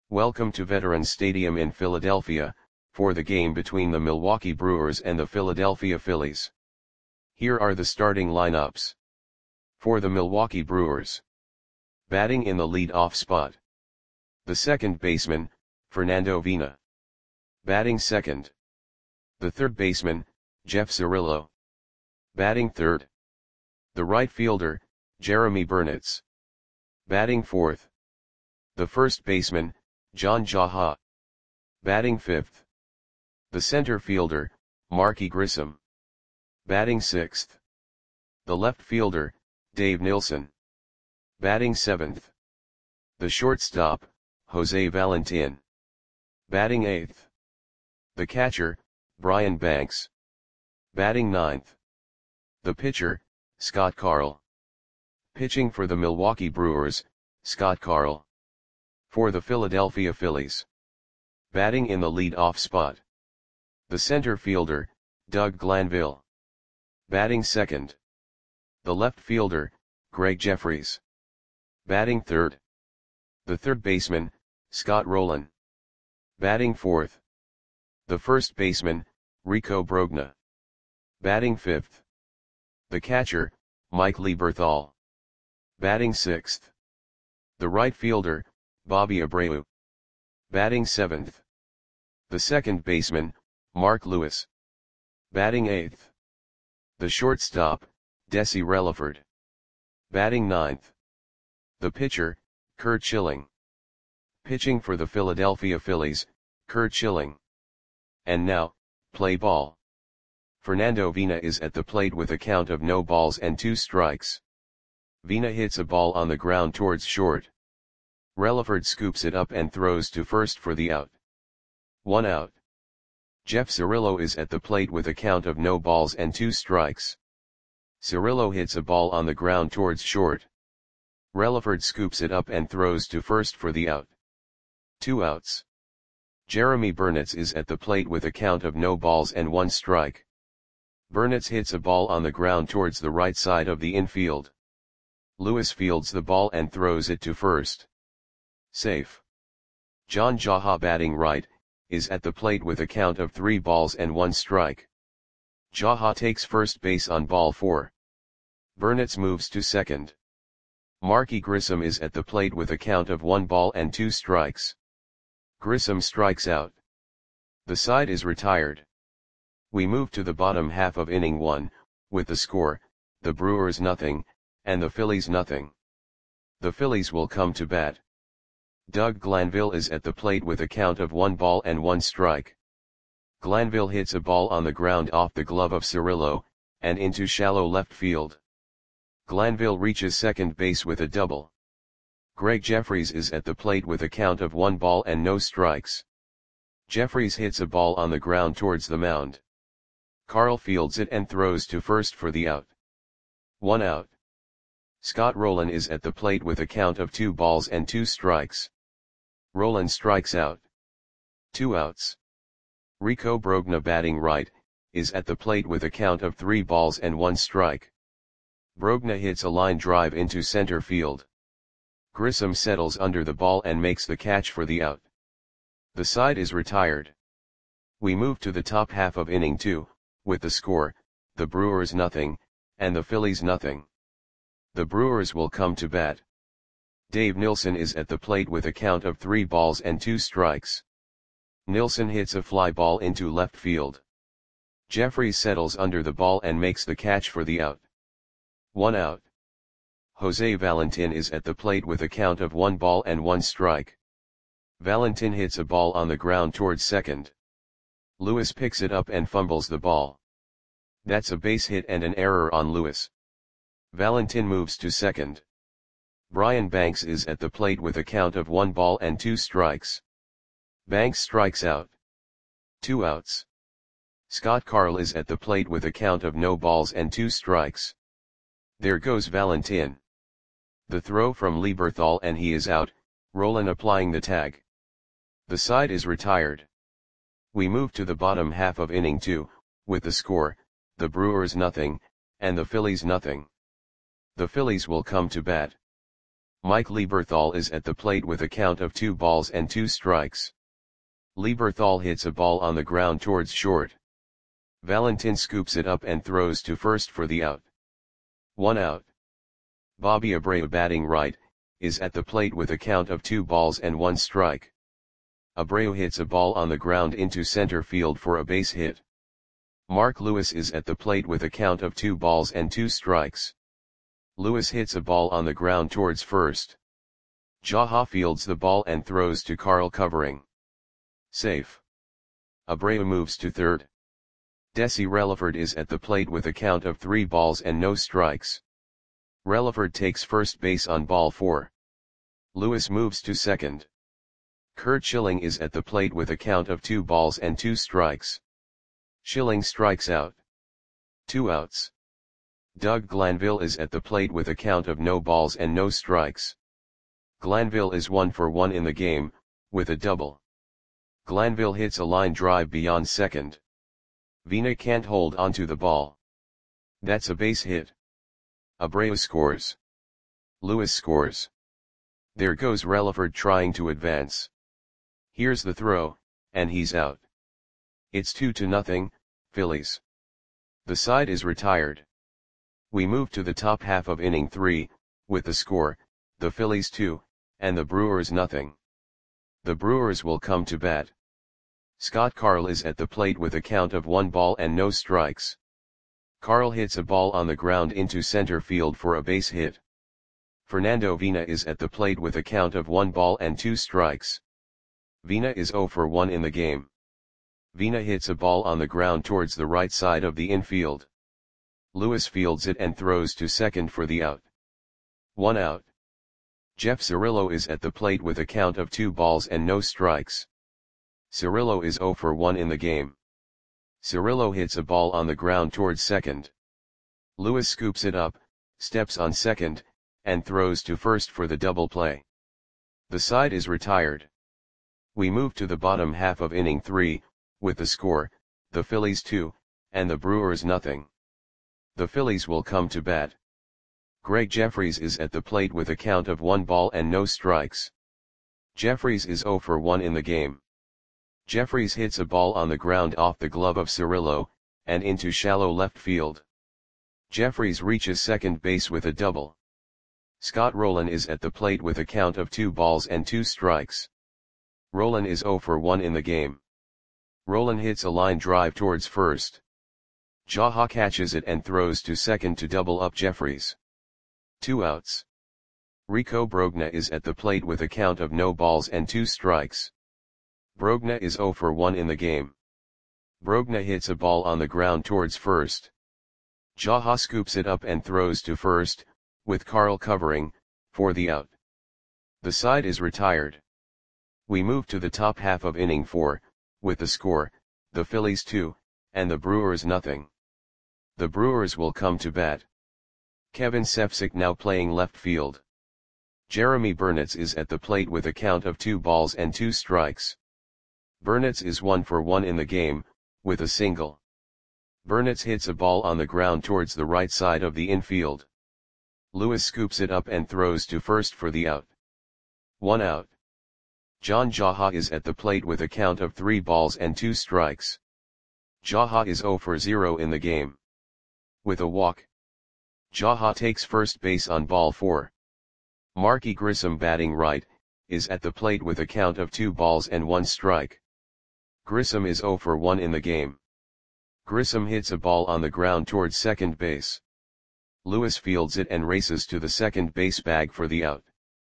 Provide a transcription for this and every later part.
Welcome to Veterans Stadium in Philadelphia, for the game between the Milwaukee Brewers and the Philadelphia Phillies. Here are the starting lineups. For the Milwaukee Brewers. Batting in the lead-off spot. The second baseman, Fernando Vina. Batting second. The third baseman, Jeff Cirillo. Batting third. The right fielder, Jeremy Burnitz. Batting fourth. The first baseman, John Jaha. Batting fifth. The center fielder, Marky Grissom. Batting sixth. The left fielder, Dave Nilsson. Batting seventh. The shortstop, Jose Valentin. Batting eighth. The catcher, Brian Banks. Batting ninth. The pitcher, Scott Carl. Pitching for the Milwaukee Brewers, Scott Carl. For the Philadelphia Phillies. Batting in the lead-off spot. The center fielder, Doug Glanville. Batting second. The left fielder, Greg Jeffries. Batting third. The third baseman, Scott Rowland. Batting fourth. The first baseman, Rico Brogna. Batting fifth. The catcher, Mike Lieberthal. Batting sixth. The right fielder, Bobby Abreu. Batting seventh. The second baseman, Mark Lewis. Batting eighth. The shortstop, Desi Relaford. Batting ninth. The pitcher, Curt Schilling. Pitching for the Philadelphia Phillies, Curt Schilling. And now, play ball. Fernando Vina is at the plate with a count of no balls and 2 strikes. Vina hits a ball on the ground towards short. Relaford scoops it up and throws to first for the out. 1 out. Jeff Cirillo is at the plate with a count of no balls and 2 strikes. Cirillo hits a ball on the ground towards short. Relaford scoops it up and throws to first for the out. 2 outs. Jeremy Burnitz is at the plate with a count of no balls and 1 strike. Burnitz hits a ball on the ground towards the right side of the infield. Lewis fields the ball and throws it to first. Safe. John Jaha, batting right, is at the plate with a count of 3 balls and 1 strike. Jaha takes first base on ball 4. Burnitz moves to second. Marky Grissom is at the plate with a count of 1 ball and 2 strikes. Grissom strikes out. The side is retired. We move to the bottom half of inning 1, with the score, the Brewers nothing, and the Phillies nothing. The Phillies will come to bat. Doug Glanville is at the plate with a count of 1 ball and 1 strike. Glanville hits a ball on the ground off the glove of Cirillo, and into shallow left field. Glanville reaches second base with a double. Greg Jeffries is at the plate with a count of 1 ball and no strikes. Jeffries hits a ball on the ground towards the mound. Carl fields it and throws to first for the out. 1 out. Scott Rowland is at the plate with a count of 2 balls and 2 strikes. Rowland strikes out. 2 outs. Rico Brogna, batting right, is at the plate with a count of 3 balls and 1 strike. Brogna hits a line drive into center field. Grissom settles under the ball and makes the catch for the out. The side is retired. We move to the top half of inning 2, with the score, the Brewers nothing, and the Phillies nothing. The Brewers will come to bat. Dave Nilsson is at the plate with a count of 3 balls and 2 strikes. Nilsson hits a fly ball into left field. Jeffries settles under the ball and makes the catch for the out. 1 out. Jose Valentin is at the plate with a count of 1 ball and 1 strike. Valentin hits a ball on the ground towards second. Lewis picks it up and fumbles the ball. That's a base hit and an error on Lewis. Valentin moves to second. Brian Banks is at the plate with a count of 1 ball and 2 strikes. Banks strikes out. 2 outs. Scott Carl is at the plate with a count of no balls and 2 strikes. There goes Valentin. The throw from Lieberthal and he is out, Rowland applying the tag. The side is retired. We move to the bottom half of inning 2, with the score, the Brewers nothing, and the Phillies nothing. The Phillies will come to bat. Mike Lieberthal is at the plate with a count of 2 balls and 2 strikes. Lieberthal hits a ball on the ground towards short. Valentin scoops it up and throws to first for the out. 1 out. Bobby Abreu, batting right, is at the plate with a count of 2 balls and 1 strike. Abreu hits a ball on the ground into center field for a base hit. Mark Lewis is at the plate with a count of 2 balls and 2 strikes. Lewis hits a ball on the ground towards first. Jaha fields the ball and throws to Carl, covering. Safe. Abreu moves to third. Desi Relaford is at the plate with a count of 3 balls and no strikes. Relaford takes first base on ball 4. Lewis moves to second. Curt Schilling is at the plate with a count of 2 balls and 2 strikes. Schilling strikes out. 2 outs. Doug Glanville is at the plate with a count of no balls and no strikes. Glanville is 1 for 1 in the game, with a double. Glanville hits a line drive beyond second. Vina can't hold onto the ball. That's a base hit. Abreu scores. Lewis scores. There goes Relaford trying to advance. Here's the throw, and he's out. It's 2-0, Phillies. The side is retired. We move to the top half of inning 3, with the score, the Phillies 2, and the Brewers nothing. The Brewers will come to bat. Scott Carl is at the plate with a count of 1 ball and no strikes. Carl hits a ball on the ground into center field for a base hit. Fernando Vina is at the plate with a count of 1 ball and 2 strikes. Vina is 0 for 1 in the game. Vina hits a ball on the ground towards the right side of the infield. Lewis fields it and throws to second for the out. 1 out. Jeff Cirillo is at the plate with a count of 2 balls and no strikes. Cirillo is 0 for 1 in the game. Cirillo hits a ball on the ground towards second. Lewis scoops it up, steps on second, and throws to first for the double play. The side is retired. We move to the bottom half of inning 3, with the score, the Phillies 2, and the Brewers nothing. The Phillies will come to bat. Greg Jeffries is at the plate with a count of 1 ball and no strikes. Jeffries is 0 for 1 in the game. Jeffries hits a ball on the ground off the glove of Cirillo, and into shallow left field. Jeffries reaches second base with a double. Scott Rowland is at the plate with a count of 2 balls and 2 strikes. Rowland is 0 for 1 in the game. Rowland hits a line drive towards first. Jaha catches it and throws to second to double up Jeffries. 2 outs. Rico Brogna is at the plate with a count of no balls and 2 strikes. Brogna is 0 for 1 in the game. Brogna hits a ball on the ground towards first. Jaha scoops it up and throws to first, with Carl covering, for the out. The side is retired. We move to the top half of inning 4, with the score, the Phillies 2, and the Brewers nothing. The Brewers will come to bat. Kevin Sefcik now playing left field. Jeremy Burnitz is at the plate with a count of 2 balls and 2 strikes. Burnitz is 1 for 1 in the game, with a single. Burnitz hits a ball on the ground towards the right side of the infield. Lewis scoops it up and throws to first for the out. 1 out. John Jaha is at the plate with a count of 3 balls and 2 strikes. Jaha is 0 for 0 in the game. With a walk. Jaha takes first base on ball 4. Marky Grissom, batting right, is at the plate with a count of 2 balls and 1 strike. Grissom is 0 for 1 in the game. Grissom hits a ball on the ground towards second base. Lewis fields it and races to the second base bag for the out.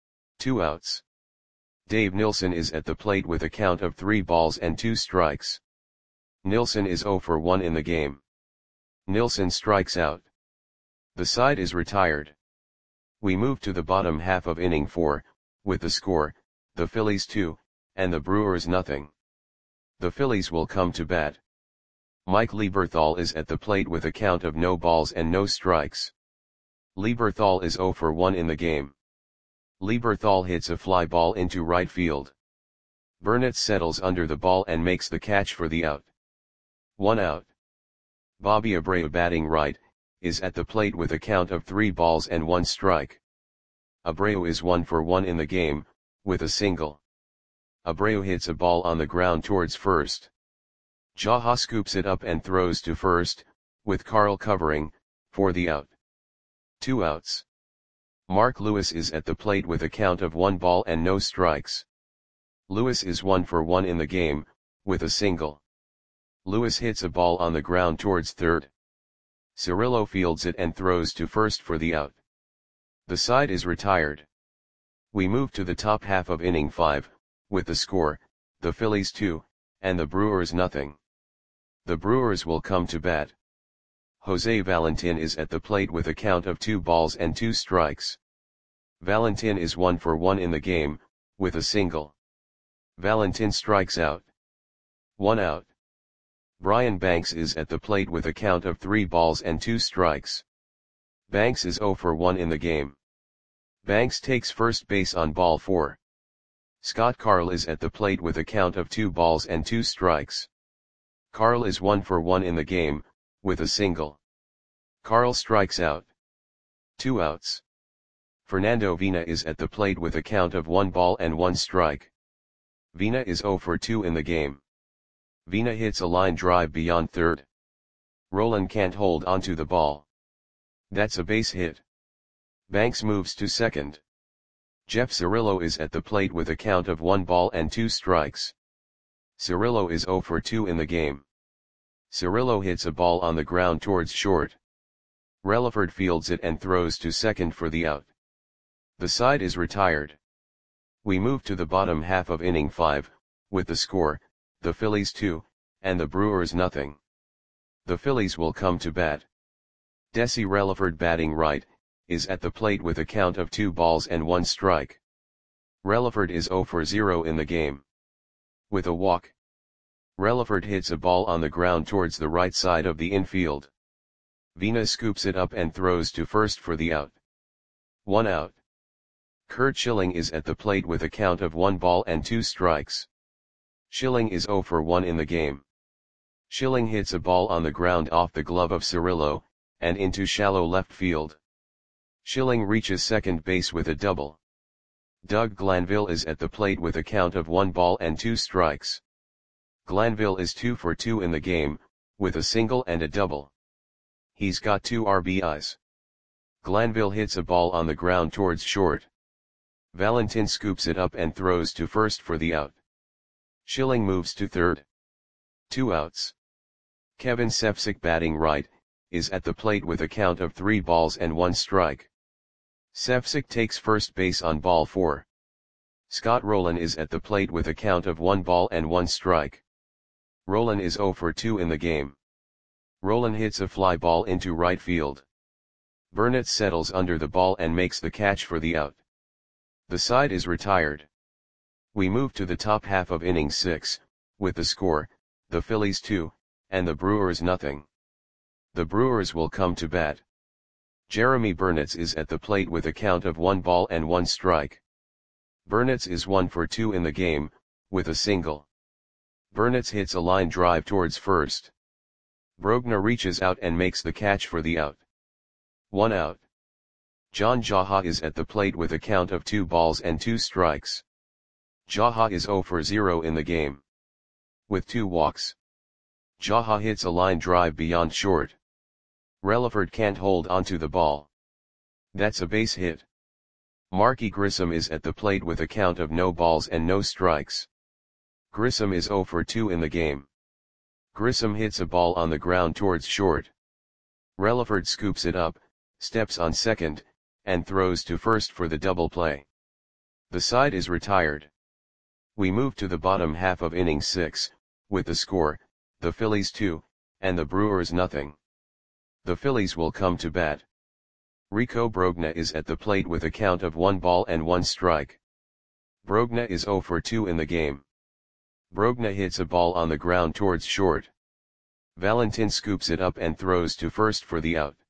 2 outs. Dave Nilsson is at the plate with a count of 3 balls and 2 strikes. Nilsson is 0 for 1 in the game. Nilsson strikes out. The side is retired. We move to the bottom half of inning 4, with the score, the Phillies 2, and the Brewers nothing. The Phillies will come to bat. Mike Lieberthal is at the plate with a count of no balls and no strikes. Lieberthal is 0 for 1 in the game. Lieberthal hits a fly ball into right field. Burnitz settles under the ball and makes the catch for the out. 1 out. Bobby Abreu, batting right, is at the plate with a count of 3 balls and 1 strike. Abreu is 1 for 1 in the game, with a single. Abreu hits a ball on the ground towards first. Jaha scoops it up and throws to first, with Carl covering, for the out. 2 outs. Mark Lewis is at the plate with a count of 1 ball and no strikes. Lewis is 1 for 1 in the game, with a single. Lewis hits a ball on the ground towards third. Cirillo fields it and throws to first for the out. The side is retired. We move to the top half of inning 5, with the score, the Phillies 2, and the Brewers nothing. The Brewers will come to bat. Jose Valentin is at the plate with a count of 2 balls and 2 strikes. Valentin is 1 for 1 in the game, with a single. Valentin strikes out. 1 out. Brian Banks is at the plate with a count of 3 balls and 2 strikes. Banks is 0 for 1 in the game. Banks takes first base on ball 4. Scott Carl is at the plate with a count of 2 balls and 2 strikes. Carl is 1 for 1 in the game, with a single. Carl strikes out. 2 outs. Fernando Vina is at the plate with a count of 1 ball and 1 strike. Vina is 0 for 2 in the game. Vina hits a line drive beyond third. Roland can't hold onto the ball. That's a base hit. Banks moves to second. Jeff Cirillo is at the plate with a count of 1 ball and 2 strikes. Cirillo is 0 for 2 in the game. Cirillo hits a ball on the ground towards short. Relaford fields it and throws to second for the out. The side is retired. We move to the bottom half of inning 5, with the score, the Phillies 2, and the Brewers nothing. The Phillies will come to bat. Desi Relaford batting right, is at the plate with a count of 2 balls and 1 strike. Relaford is 0 for 0 in the game. With a walk. Relaford hits a ball on the ground towards the right side of the infield. Vina scoops it up and throws to first for the out. 1 out. Curt Schilling is at the plate with a count of 1 ball and 2 strikes. Schilling is 0 for 1 in the game. Schilling hits a ball on the ground off the glove of Cirillo, and into shallow left field. Schilling reaches second base with a double. Doug Glanville is at the plate with a count of 1 ball and 2 strikes. Glanville is 2 for 2 in the game, with a single and a double. He's got 2 RBIs. Glanville hits a ball on the ground towards short. Valentin scoops it up and throws to first for the out. Schilling moves to third. 2 outs. Kevin Sepsic batting right, is at the plate with a count of 3 balls and 1 strike. Sepsic takes first base on ball 4. Scott Rolen is at the plate with a count of 1 ball and 1 strike. Rolen is 0 for 2 in the game. Rolen hits a fly ball into right field. Burnett settles under the ball and makes the catch for the out. The side is retired. We move to the top half of inning 6, with the score, the Phillies 2, and the Brewers nothing. The Brewers will come to bat. Jeremy Burnett is at the plate with a count of 1 ball and 1 strike. Burnett is 1 for 2 in the game, with a single. Burnett hits a line drive towards first. Brogna reaches out and makes the catch for the out. 1 out. John Jaha is at the plate with a count of 2 balls and 2 strikes. Jaha is 0 for 0 in the game. With 2 walks. Jaha hits a line drive beyond short. Relaford can't hold onto the ball. That's a base hit. Marky Grissom is at the plate with a count of no balls and no strikes. Grissom is 0 for 2 in the game. Grissom hits a ball on the ground towards short. Relaford scoops it up, steps on second, and throws to first for the double play. The side is retired. We move to the bottom half of inning 6, with the score, the Phillies 2, and the Brewers nothing. The Phillies will come to bat. Rico Brogna is at the plate with a count of 1 ball and 1 strike. Brogna is 0 for 2 in the game. Brogna hits a ball on the ground towards short. Valentin scoops it up and throws to first for the out.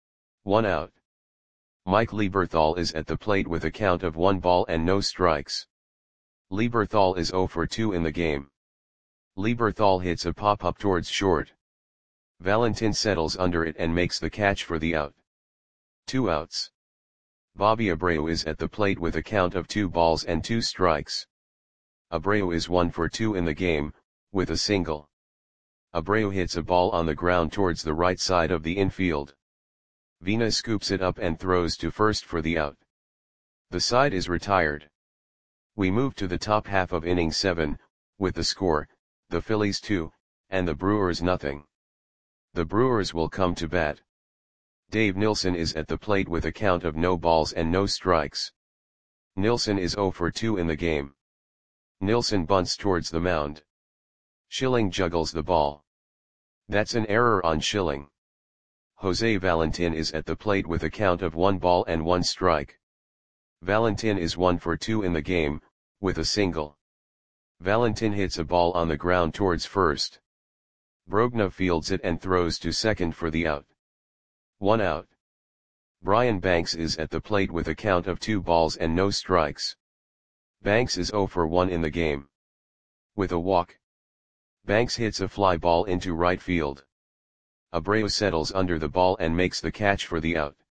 1 out. Mike Lieberthal is at the plate with a count of 1 ball and no strikes. Lieberthal is 0 for 2 in the game. Lieberthal hits a pop-up towards short. Valentin settles under it and makes the catch for the out. 2 outs. Bobby Abreu is at the plate with a count of 2 balls and 2 strikes. Abreu is 1 for 2 in the game, with a single. Abreu hits a ball on the ground towards the right side of the infield. Vina scoops it up and throws to first for the out. The side is retired. We move to the top half of inning 7, with the score, the Phillies 2, and the Brewers nothing. The Brewers will come to bat. Dave Nilsson is at the plate with a count of no balls and no strikes. Nilsson is 0 for 2 in the game. Nilsson bunts towards the mound. Schilling juggles the ball. That's an error on Schilling. Jose Valentin is at the plate with a count of 1 ball and 1 strike. Valentin is 1 for 2 in the game, with a single. Valentin hits a ball on the ground towards first. Brogna fields it and throws to second for the out. 1 out. Brian Banks is at the plate with a count of 2 balls and no strikes. Banks is 0 for 1 in the game. With a walk. Banks hits a fly ball into right field. Abreu settles under the ball and makes the catch for the out.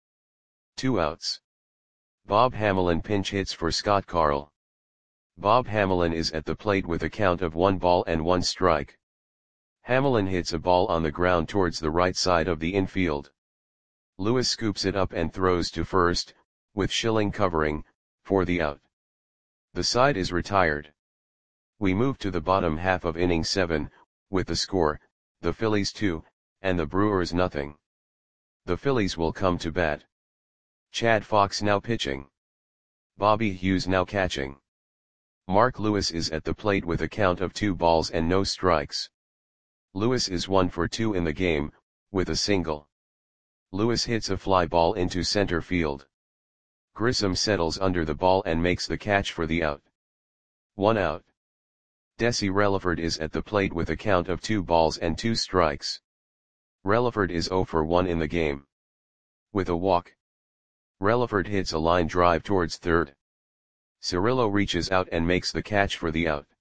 2 outs. Bob Hamelin pinch hits for Scott Carl. Bob Hamelin is at the plate with a count of 1 ball and 1 strike. Hamelin hits a ball on the ground towards the right side of the infield. Lewis scoops it up and throws to first, with Schilling covering, for the out. The side is retired. We move to the bottom half of inning 7, with the score, the Phillies 2, and the Brewers nothing. The Phillies will come to bat. Chad Fox now pitching. Bobby Hughes now catching. Mark Lewis is at the plate with a count of 2 balls and no strikes. Lewis is 1 for 2 in the game, with a single. Lewis hits a fly ball into center field. Grissom settles under the ball and makes the catch for the out. 1 out. Desi Relaford is at the plate with a count of 2 balls and 2 strikes. Relaford is 0 for 1 in the game. With a walk. Relaford hits a line drive towards third. Cirillo reaches out and makes the catch for the out.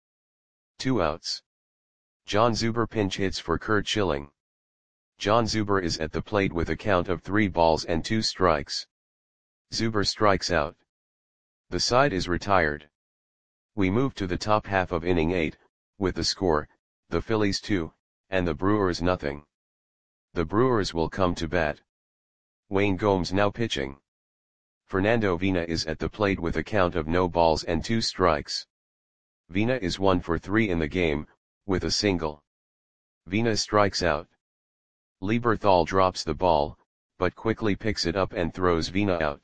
2 outs. John Zuber pinch hits for Curt Schilling. John Zuber is at the plate with a count of 3 balls and 2 strikes. Zuber strikes out. The side is retired. We move to the top half of inning 8, with the score, the Phillies 2, and the Brewers nothing. The Brewers will come to bat. Wayne Gomes now pitching. Fernando Vina is at the plate with a count of no balls and 2 strikes. Vina is 1 for 3 in the game, with a single. Vina strikes out. Lieberthal drops the ball, but quickly picks it up and throws Vina out.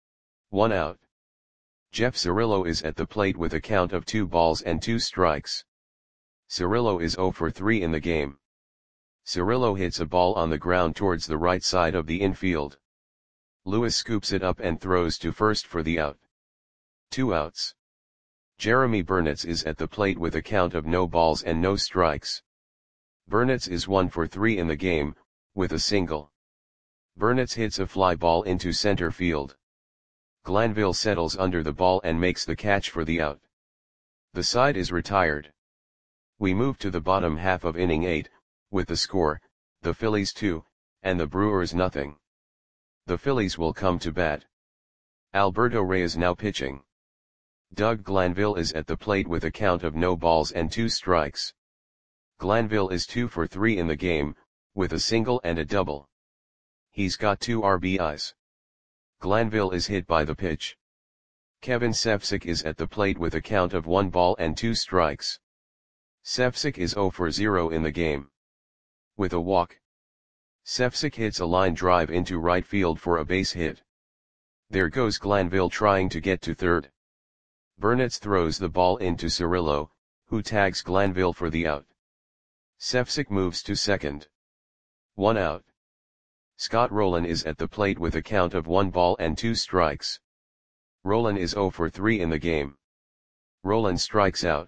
1 out. Jeff Cirillo is at the plate with a count of 2 balls and 2 strikes. Cirillo is 0 for 3 in the game. Cirillo hits a ball on the ground towards the right side of the infield. Lewis scoops it up and throws to first for the out. 2 outs. Jeremy Burnitz is at the plate with a count of no balls and no strikes. Burnitz is 1 for 3 in the game, with a single. Burnitz hits a fly ball into center field. Glanville settles under the ball and makes the catch for the out. The side is retired. We move to the bottom half of inning 8, with the score, the Phillies 2, and the Brewers nothing. The Phillies will come to bat. Alberto Reyes now pitching. Doug Glanville is at the plate with a count of no balls and 2 strikes. Glanville is 2 for 3 in the game, with a single and a double. He's got 2 RBIs. Glanville is hit by the pitch. Kevin Sefcik is at the plate with a count of 1 ball and 2 strikes. Sefcik is 0 for 0 in the game. With a walk. Sefcik hits a line drive into right field for a base hit. There goes Glanville trying to get to third. Burnitz throws the ball into Cirillo, who tags Glanville for the out. Sefcik moves to second. 1 out. Scott Rowland is at the plate with a count of 1 ball and 2 strikes. Rowland is 0 for 3 in the game. Rowland strikes out.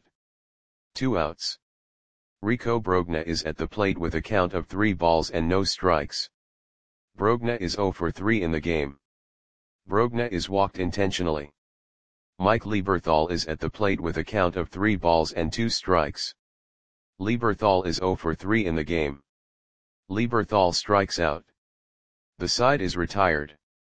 2 outs. Rico Brogna is at the plate with a count of 3 balls and no strikes. Brogna is 0 for 3 in the game. Brogna is walked intentionally. Mike Lieberthal is at the plate with a count of 3 balls and 2 strikes. Lieberthal is 0 for 3 in the game. Lieberthal strikes out. The side is retired.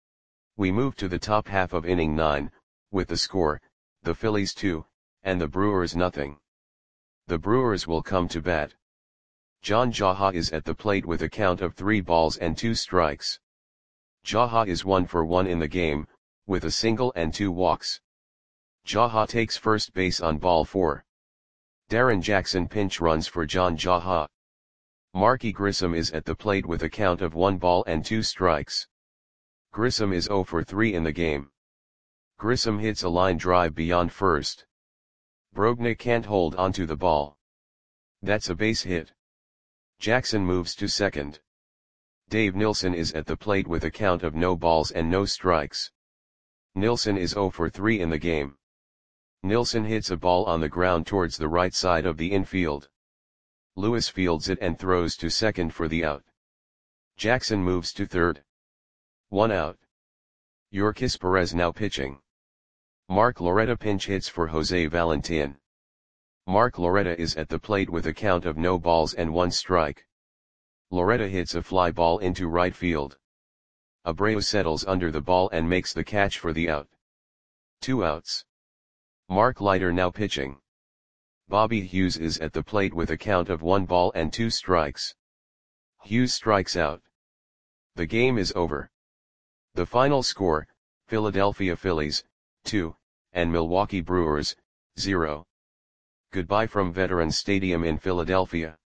We move to the top half of inning 9, with the score, the Phillies 2, and the Brewers nothing. The Brewers will come to bat. John Jaha is at the plate with a count of 3 balls and 2 strikes. Jaha is 1 for 1 in the game, with a single and 2 walks. Jaha takes first base on ball 4. Darren Jackson pinch runs for John Jaha. Marky Grissom is at the plate with a count of 1 ball and 2 strikes. Grissom is 0 for 3 in the game. Grissom hits a line drive beyond first. Brogna can't hold onto the ball. That's a base hit. Jackson moves to second. Dave Nilsson is at the plate with a count of no balls and no strikes. Nilsson is 0 for 3 in the game. Nilsson hits a ball on the ground towards the right side of the infield. Lewis fields it and throws to second for the out. Jackson moves to third. 1 out. Yorkis Perez now pitching. Mark Loretta pinch hits for Jose Valentin. Mark Loretta is at the plate with a count of no balls and 1 strike. Loretta hits a fly ball into right field. Abreu settles under the ball and makes the catch for the out. 2 outs. Mark Leiter now pitching. Bobby Hughes is at the plate with a count of 1 ball and 2 strikes. Hughes strikes out. The game is over. The final score, Philadelphia Phillies, 2, and Milwaukee Brewers, 0. Goodbye from Veterans Stadium in Philadelphia.